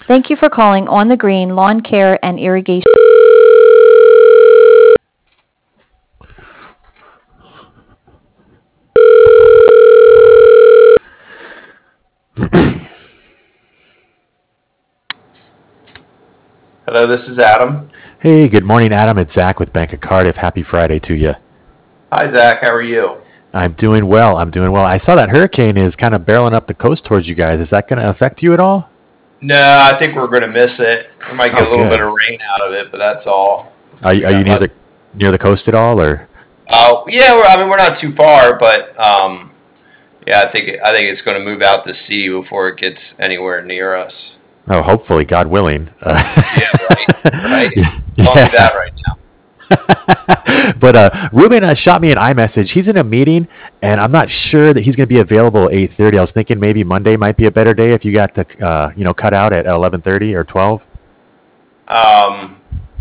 Thank you for calling On the Green Lawn Care and Irrigation. Hello, this is Adam. Hey, good morning, Adam. It's Zach with Bank of Cardiff. Happy Friday to you. Hi, Zach. How are you? I'm doing well. I saw that hurricane is kind of barreling up the coast towards you guys. Is that going to affect you at all? No, I think we're going to miss it. We might get Oh, a little bit good. of rain out of it, but that's all. Are We you got less. near the coast at all, or? Yeah. We're not too far, but yeah, I think it's going to move out to sea before it gets anywhere near us. Oh, hopefully, God willing. Yeah, right. Right. Don't do Yeah. that right now. But Ruben shot me an iMessage. He's in a meeting, and I'm not sure that he's going to be available at 8:30. I was thinking maybe Monday might be a better day if you got to, cut out at 11:30 or 12. Um,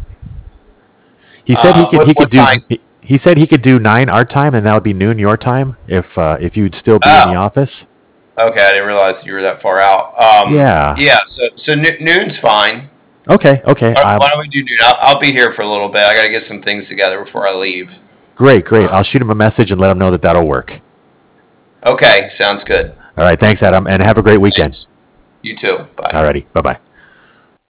He said he what could do time? he said he could do 9 our time, and that would be noon your time if you'd still be in the Oh, office. okay. I didn't realize you were that far out. Yeah. Yeah. So noon's fine. Okay. Okay. Why don't we do noon? I'll be here for a little bit. I got to get some things together before I leave. Great. Great. I'll shoot him a message and let him know that that'll work. Okay, sounds good. All right. Thanks, Adam, and have a great weekend. Thanks. You too. Bye. Alrighty. Bye bye.